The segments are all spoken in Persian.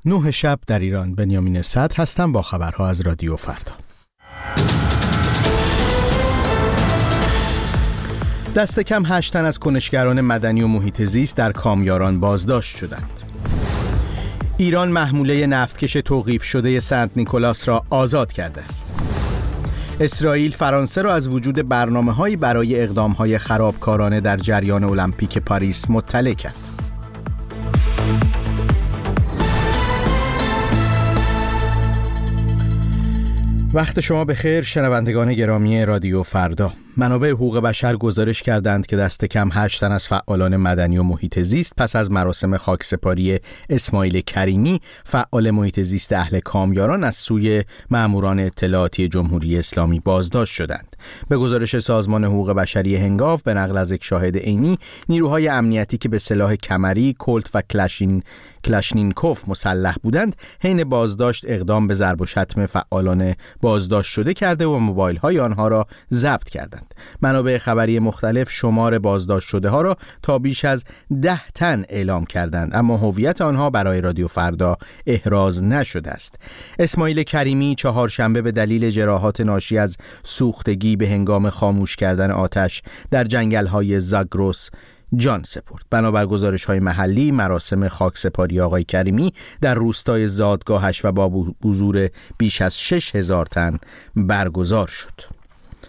9 شب در ایران. بنیامین صدر هستم با خبرها از رادیو فردا. دست کم 8 تن از کنشگران مدنی و محیط زیست در کامیاران بازداشت شدند. ایران محموله نفتکش توقیف شده سنت نیکولاس را آزاد کرده است. اسرائیل فرانسه را از وجود برنامه‌هایی برای اقدام‌های خرابکارانه در جریان المپیک پاریس مطلع کرد. وقت شما بخیر شنوندگان گرامی رادیو فردا. منابع حقوق بشر گزارش کردند که دست کم 8 تن از فعالان مدنی و محیط زیست پس از مراسم خاکسپاری اسماعیل کریمی، فعال محیط زیست اهل کامیاران، از سوی ماموران اطلاعاتی جمهوری اسلامی بازداشت شدند. به گزارش سازمان حقوق بشری هنگاو به نقل از یک شاهد عینی، نیروهای امنیتی که به سلاح کمری، کلت و کلاشنیکوف مسلح بودند، حین بازداشت اقدام به ضرب و شتم فعالان بازداشت شده کرده و موبایل‌های آنها را ضبط کردند. منابع خبری مختلف شمار بازداشت شده ها را تا بیش از 10 تن اعلام کردند، اما هویت آنها برای رادیو فردا احراز نشده است. اسماعیل کریمی چهارشنبه به دلیل جراحات ناشی از سوختگی به هنگام خاموش کردن آتش در جنگل‌های زاگروس جان سپرد. بنابر گزارش‌های محلی، مراسم خاکسپاری آقای کریمی در روستای زادگاهش و با حضور بیش از 6000 تن برگزار شد.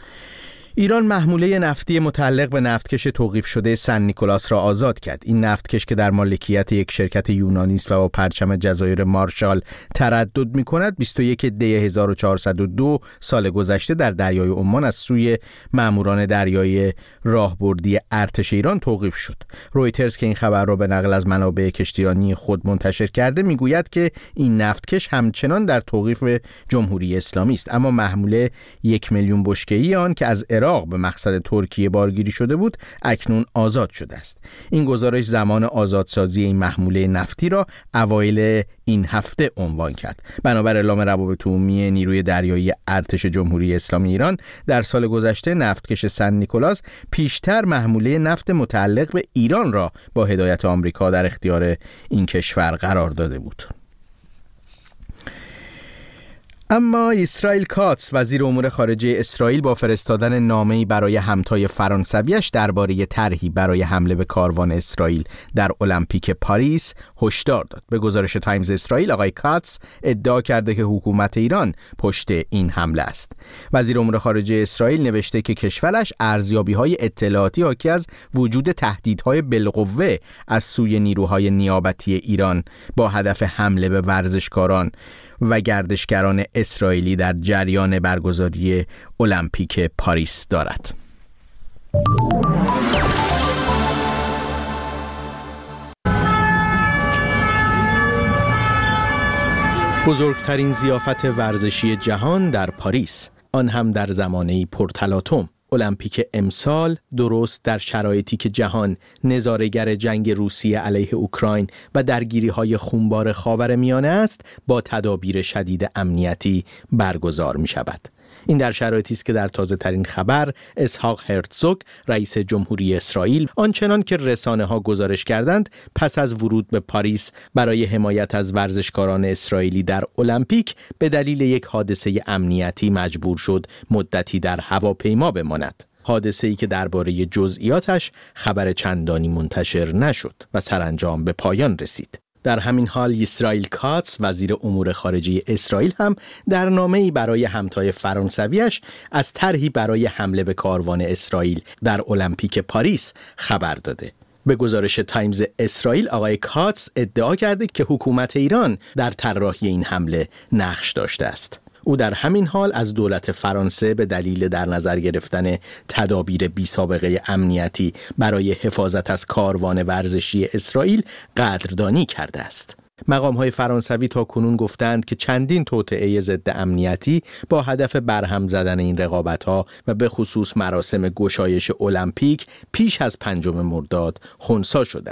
ایران محموله نفتی متعلق به نفتکش توقیف شده سن نیکولاس را آزاد کرد. این نفتکش که در مالکیت یک شرکت یونانی است و با پرچم جزایر مارشال تردد می‌کند، 21 دی 1402 سال گذشته در دریای عمان از سوی ماموران دریایی راهبردی ارتش ایران توقیف شد. رویترز که این خبر را به نقل از منابع کشتیرانی خود منتشر کرده میگوید که این نفتکش همچنان در توقیف جمهوری اسلامی است، اما محموله 1 میلیون بشکه‌ای آن که از به مقصد ترکیه بارگیری شده بود اکنون آزاد شده است. این گزارش زمان آزادسازی این محموله نفتی را اوایل این هفته عنوان کرد. بنابر اعلام روابط عمومی نیروی دریایی ارتش جمهوری اسلامی ایران، در سال گذشته نفتکش سن نیکولاس پیشتر محموله نفت متعلق به ایران را با هدایت آمریکا در اختیار این کشور قرار داده بود. اما اسرائیل کاتس، وزیر امور خارجه اسرائیل، با فرستادن نامه‌ای برای همتای فرانسویش درباره طرحی برای حمله به کاروان اسرائیل در المپیک پاریس هشدار داد. به گزارش تایمز اسرائیل، آقای کاتس ادعا کرده که حکومت ایران پشت این حمله است. وزیر امور خارجه اسرائیل نوشته که کشورش ارزیابی‌های اطلاعاتی حاکی از وجود تهدیدهای بالقوه از سوی نیروهای نیابتی ایران با هدف حمله به ورزشکاران و گردشگران اسرائیلی در جریان برگزاری المپیک پاریس دارد. بزرگترین ضیافت ورزشی جهان در پاریس، آن هم در زمانه‌ای پرتلاطم. المپیک امسال درست در شرایطی که جهان نظاره‌گر جنگ روسیه علیه اوکراین و درگیری‌های خونبار خاورمیانه است، با تدابیر شدید امنیتی برگزار می‌شود. این در شرایطی است که در تازه‌ترین خبر اسحاق هرتزوگ، رئیس جمهوری اسرائیل، آنچنان که رسانه‌ها گزارش کردند، پس از ورود به پاریس برای حمایت از ورزشکاران اسرائیلی در المپیک به دلیل یک حادثه امنیتی مجبور شد مدتی در هواپیما بماند. حادثه‌ای که درباره جزئیاتش خبر چندانی منتشر نشد و سرانجام به پایان رسید. در همین حال اسرائیل کاتس، وزیر امور خارجه اسرائیل، هم در نامه‌ای برای همتای فرانسویش از طرحی برای حمله به کاروان اسرائیل در المپیک پاریس خبر داده. به گزارش تایمز اسرائیل، آقای کاتس ادعا کرده که حکومت ایران در طراحی این حمله نقش داشته است. او در همین حال از دولت فرانسه به دلیل در نظر گرفتن تدابیر بی‌سابقه امنیتی برای حفاظت از کاروان ورزشی اسرائیل قدردانی کرده است. مقام‌های فرانسوی تاکنون گفتند که چندین توطئه ضد امنیتی با هدف برهم زدن این رقابت‌ها و به خصوص مراسم گشایش المپیک پیش از 5 مرداد خنثی شده است.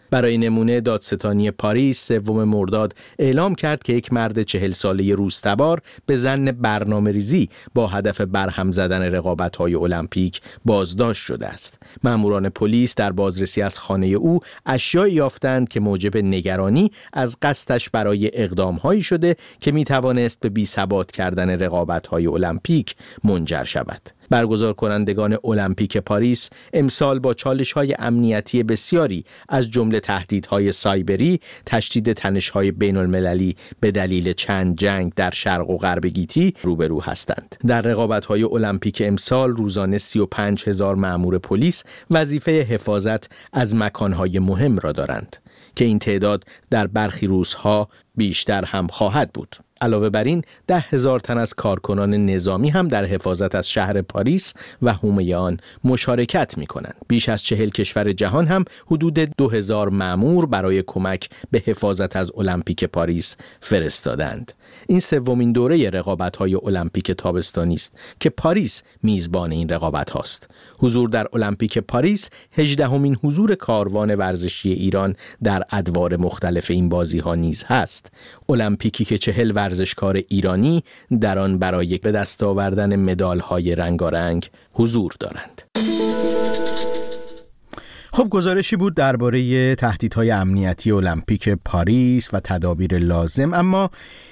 برای نمونه دادستانی پاریس 3 مرداد اعلام کرد که یک مرد 40 ساله روزتبار به ظن برنامه‌ریزی با هدف برهم زدن رقابت‌های المپیک بازداشت شده است. ماموران پلیس در بازرسی از خانه او اشیایی یافتند که موجب نگرانی از قصدش برای اقدام‌هایی شده که می‌توانست به بی‌ثبات کردن رقابت‌های المپیک منجر شود. برگزار کنندگان المپیک پاریس امسال با چالش‌های امنیتی بسیاری از جمله تهدیدهای سایبری، تشدید تنش‌های بین‌المللی به دلیل چند جنگ در شرق و غرب گیتی روبرو هستند. در رقابت‌های المپیک امسال روزانه 35,000 مأمور پلیس وظیفه حفاظت از مکان‌های مهم را دارند که این تعداد در برخی روزها بیشتر هم خواهد بود. علاوه بر این 10,000 تن از کارکنان نظامی هم در حفاظت از شهر پاریس و حومه آن مشارکت می‌کنند. بیش از 40 کشور جهان هم حدود 2,000 مأمور برای کمک به حفاظت از المپیک پاریس فرستادند. این 3مین دوره رقابت‌های المپیک تابستانی است که پاریس میزبان این رقابت هاست. حضور در المپیک پاریس 18مین حضور کاروان ورزشی ایران در ادوار مختلف این بازی‌ها نیز هست. المپیکی که 40 ورزشکار ایرانی در آن برای به دست آوردن مدال‌های رنگارنگ حضور دارند. خب گزارشی بود درباره تهدیدهای امنیتی المپیک پاریس و تدابیر لازم. اما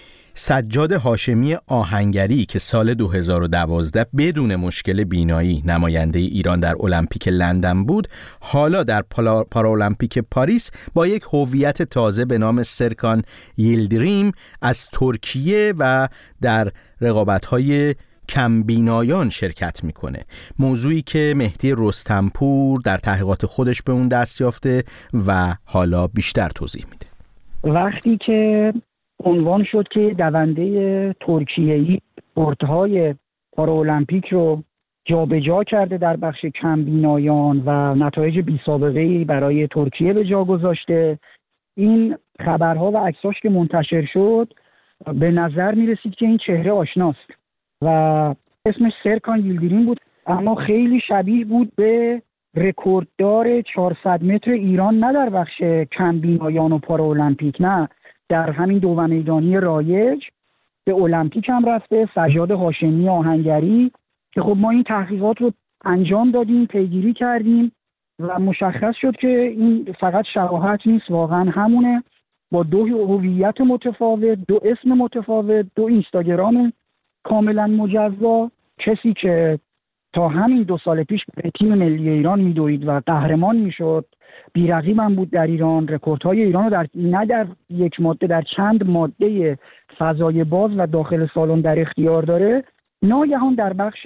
سجاد هاشمی آهنگری که سال 2012 بدون مشکل بینایی نماینده ایران در المپیک لندن بود، حالا در پارالمپیک پاریس با یک هویت تازه به نام سرکان ییلدریم از ترکیه و در رقابت‌های کمبینایان شرکت میکنه. موضوعی که مهدی رستمپور در تحقیقات خودش به اون دست یافته و حالا بیشتر توضیح میده. وقتی که عنوان شد که دونده ترکیه‌ای بردهای پارالمپیک رو جابجا کرده در بخش کمبینایان و نتایج بی‌سابقه‌ای برای ترکیه به جا گذاشته، این خبرها و عکساش که منتشر شد به نظر می‌رسید که این چهره آشناست و اسمش سرکان ییلدریم بود، اما خیلی شبیه بود به رکورددار 400 متر ایران، نه در بخش کمبینایان و پارالمپیک، نه در همین دو و میدانی رایج به المپیک هم رفته، سجاد هاشمی آهنگری، که خب ما این تحقیقات رو انجام دادیم، پیگیری کردیم و مشخص شد که این فقط شباهت نیست، واقعا همونه، با 2 هویت متفاوت، 2 اسم متفاوت، 2 اینستاگرام کاملا مجزا. کسی که تا همین 2 سال پیش به تیم ملی ایران میدوید و قهرمان میشد، بی‌رقیب هم بود در ایران، رکوردهای ایران رو نه در یک ماده، در چند ماده فضای باز و داخل سالن در اختیار داره، ناگهان در بخش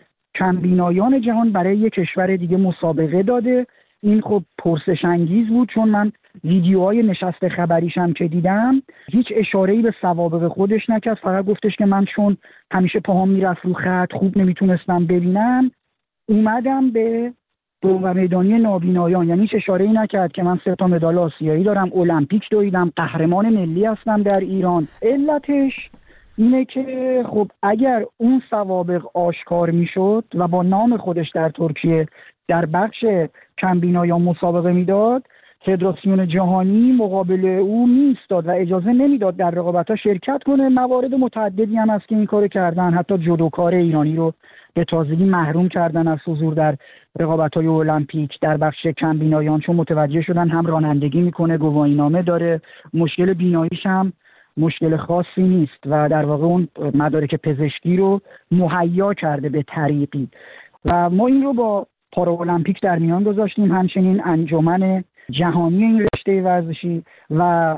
کمبینایان جهان برای یک کشور دیگه مسابقه داده. این خب پرسش انگیز بود، چون من ویدیوهای نشست خبریش هم که دیدم هیچ اشاره‌ای به سوابق خودش نکرد، فقط گفتش که من چون همیشه پاهم میرفت رو خط خوب نمیتونستم ببینم، اومدم به دو میدانی نابینایان، یعنی هیچ اشاره‌ای نکرد که من 3 تا مدال آسیایی دارم، المپیک دویدم، قهرمان ملی هستم در ایران. علتش اینه که خب اگر اون سوابق آشکار میشد و با نام خودش در ترکیه در بخش کمبینایان مسابقه میداد، فدراسیون جهانی مقابل او میستاد و اجازه نمیداد در رقابت‌ها شرکت کنه. موارد متعددی هم هست که این کارو کردن، حتی جودوکار ایرانی رو به تازگی محروم کردن از حضور در رقابت‌های المپیک در بخش کمبینایان، چون متوجه شدن هم رانندگی میکنه، گواهینامه داره، مشکل بیناییش هم مشکل خاصی نیست و در واقع اون مدارک پزشکی رو مهیا کرده به طریقی. و ما این رو با پارالمپیک در میان گذاشتیم، همچنین انجمن جهانی این رشته ورزشی، و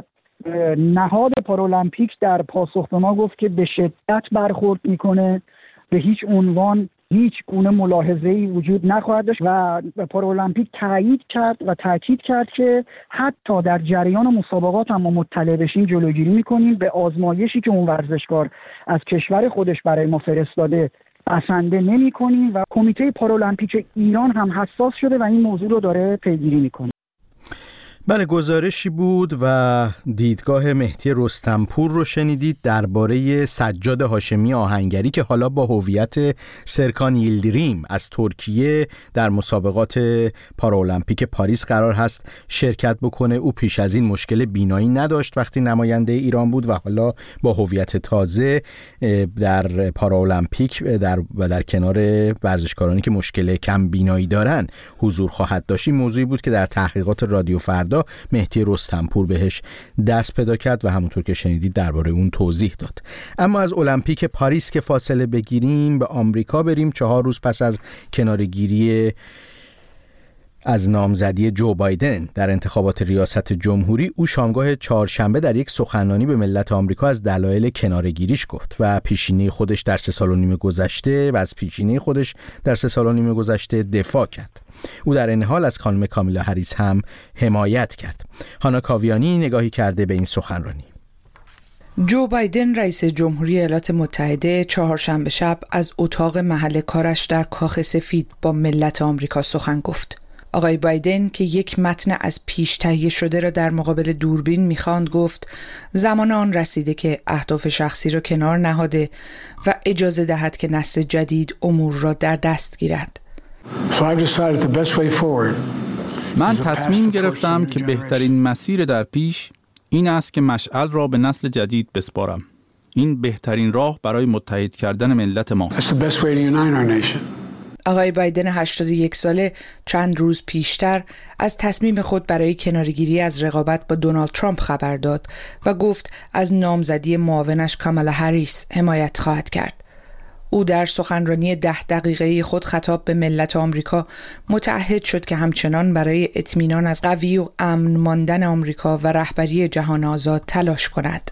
نهاد پارالمپیک در پاسخ به ما گفت که به شدت برخورد میکنه، به هیچ عنوان هیچ گونه ملاحظه‌ای وجود نخواهد داشت و پارالمپیک تاکید کرد که حتی در جریان مسابقات هم ما مطلع بشیم جلوگیری میکنیم، به آزمایشی که اون ورزشکار از کشور خودش برای ما فرستاده بسنده نمی کنیم و کمیته پارالمپیک ایران هم حساس شده و این موضوع رو داره پیگیری میکنه. بله، گزارشی بود و دیدگاه مهدی رستمپور رو شنیدید درباره سجاد هاشمی آهنگری که حالا با هویت سرکان ییلدریم از ترکیه در مسابقات پارالمپیک پاریس قرار هست شرکت بکنه. او پیش از این مشکل بینایی نداشت وقتی نماینده ایران بود و حالا با هویت تازه در پارالمپیک و در کنار ورزشکارانی که مشکل کم بینایی دارن حضور خواهد داشت. این موضوعی بود که در تحقیقات رادیو فردا مهدی رستمپور بهش دست پیدا کرد و همونطور که شنیدید درباره اون توضیح داد. اما از المپیک پاریس که فاصله بگیریم به آمریکا بریم. 4 روز پس از کناره‌گیری از نامزدی جو بایدن در انتخابات ریاست جمهوری، او شامگاه چهارشنبه در یک سخنرانی به ملت آمریکا از دلایل کناره‌گیریش گفت و پیشینه خودش در 3 سال و نیم گذشته دفاع کرد. او در این حال از خانم کامیلا هریس هم حمایت کرد. هانا کاویانی نگاهی کرده به این سخنرانی. جو بایدن رئیس جمهوری ایالات متحده چهارشنبه شب از اتاق محل کارش در کاخ سفید با ملت آمریکا سخن گفت. آقای بایدن که یک متن از پیش تهیه شده را در مقابل دوربین می‌خواند گفت زمان آن رسیده که اهداف شخصی را کنار نهاده و اجازه دهد که نسل جدید امور را در دست گیرد. من تصمیم گرفتم که بهترین مسیر در پیش این است که مشعل را به نسل جدید بسپارم. این بهترین راه برای متحد کردن ملت ماست. آقای بایدن 81 ساله چند روز پیشتر از تصمیم خود برای کناره‌گیری از رقابت با دونالد ترامپ خبر داد و گفت از نامزدی معاونش کامالا هریس حمایت خواهد کرد. او در سخنرانی 10 دقیقه‌ای خود خطاب به ملت آمریکا متعهد شد که همچنان برای اطمینان از قوی و امن ماندن آمریکا و رهبری جهان آزاد تلاش کند.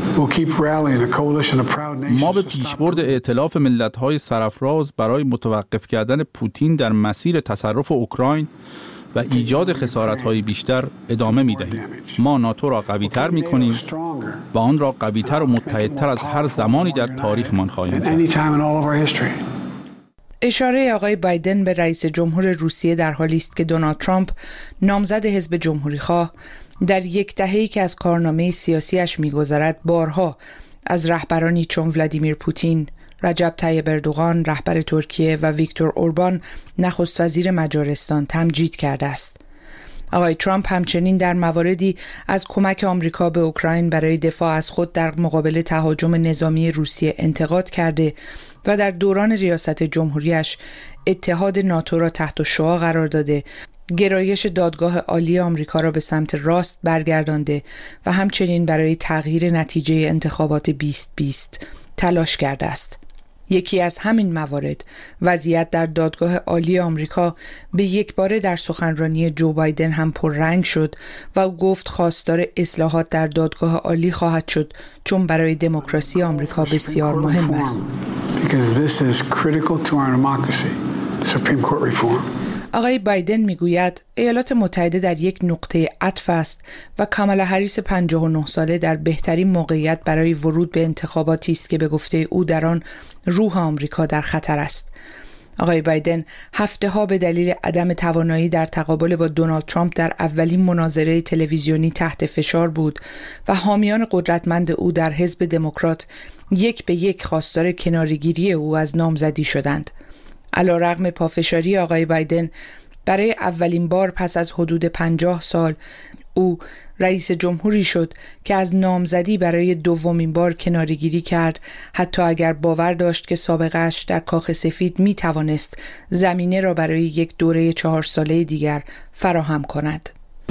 ما به پیشبرد ائتلاف ملت‌های سرافراز برای متوقف کردن پوتین در مسیر تصرف اوکراین و ایجاد خسارت‌های بیشتر ادامه می‌دهیم. ما ناتو را قوی‌تر می‌کنیم و آن را قوی‌تر و متحدتر از هر زمانی در تاریخمان خواهیم کرد. اشاره آقای بایدن به رئیس جمهور روسیه در حالی است که دونالد ترامپ نامزد حزب جمهوری‌خواه در یک دهه‌ای که از کارنامه سیاسیش می‌گذرد بارها از رهبرانی چون ولادیمیر پوتین، رجب طیب اردوغان رهبر ترکیه و ویکتور اوربان نخست وزیر مجارستان تمجید کرده است. آقای ترامپ همچنین در مواردی از کمک آمریکا به اوکراین برای دفاع از خود در مقابل تهاجم نظامی روسیه انتقاد کرده و در دوران ریاست جمهوریش اتحاد ناتو را تحت شعاع قرار داده، گرایش دادگاه عالی آمریکا را به سمت راست برگردانده و همچنین برای تغییر نتیجه انتخابات 2020 تلاش کرده است. یکی از همین موارد، وضعیت در دادگاه عالی آمریکا، به یک باره در سخنرانی جو بایدن هم پررنگ شد و او گفت خواستار اصلاحات در دادگاه عالی خواهد شد چون برای دموکراسی آمریکا بسیار مهم است. آقای بایدن میگوید ایالات متحده در یک نقطه عطف است و کامالا هریس 59 ساله در بهترین موقعیت برای ورود به انتخاباتی است که به گفته او در آن روح آمریکا در خطر است. آقای بایدن هفته‌ها به دلیل عدم توانایی در تقابل با دونالد ترامپ در اولین مناظره تلویزیونی تحت فشار بود و حامیان قدرتمند او در حزب دموکرات یک به یک خواستار کناره‌گیری او از نامزدی شدند. علی‌رغم پافشاری آقای بایدن، برای اولین بار پس از حدود 50 سال او رئیس جمهوری شد که از نامزدی برای دومین بار کناره‌گیری کرد، حتی اگر باور داشت که سابقه‌اش در کاخ سفید می توانست زمینه را برای یک دوره 4 ساله دیگر فراهم کند.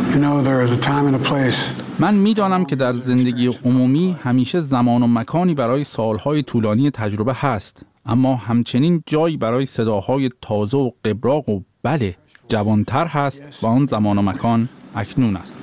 من می‌دانم که در زندگی عمومی همیشه زمان و مکانی برای سالهای طولانی تجربه هست، اما همچنین جایی برای صداهای تازه و قبراق و بله جوانتر هست و آن زمان و مکان اکنون است.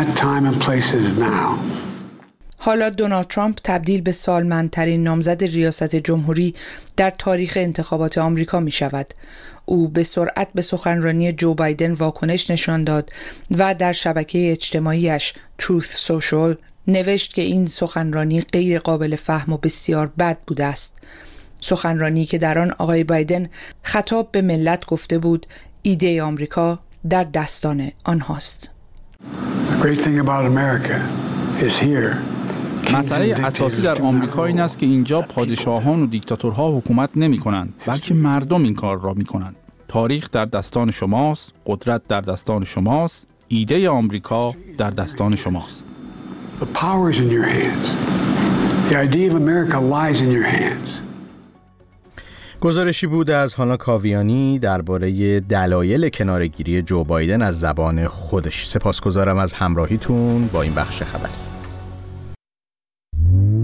حالا دونالد ترامپ تبدیل به سالمندترین نامزد ریاست جمهوری در تاریخ انتخابات آمریکا می شود. او به سرعت به سخنرانی جو بایدن واکنش نشان داد و در شبکه اجتماعیش Truth Social نوشت که این سخنرانی غیر قابل فهم و بسیار بد بوده است. سخنرانی که در آن آقای بایدن خطاب به ملت گفته بود ایده آمریکا در دستان آنهاست. مسئله اساسی در آمریکا این است که اینجا پادشاهان و دیکتاتورها حکومت نمی کنند، بلکه مردم این کار را می کنند. تاریخ در دستان شماست، قدرت در دستان شماست، ایده آمریکا در دستان شماست. The power is in your hands. The idea of America lies in your hands. گزارشی بود از هانا کاویانی درباره دلایل کناره‌گیری جو بایدن از زبان خودش. سپاسگزارم از همراهیتون با این بخش خبری.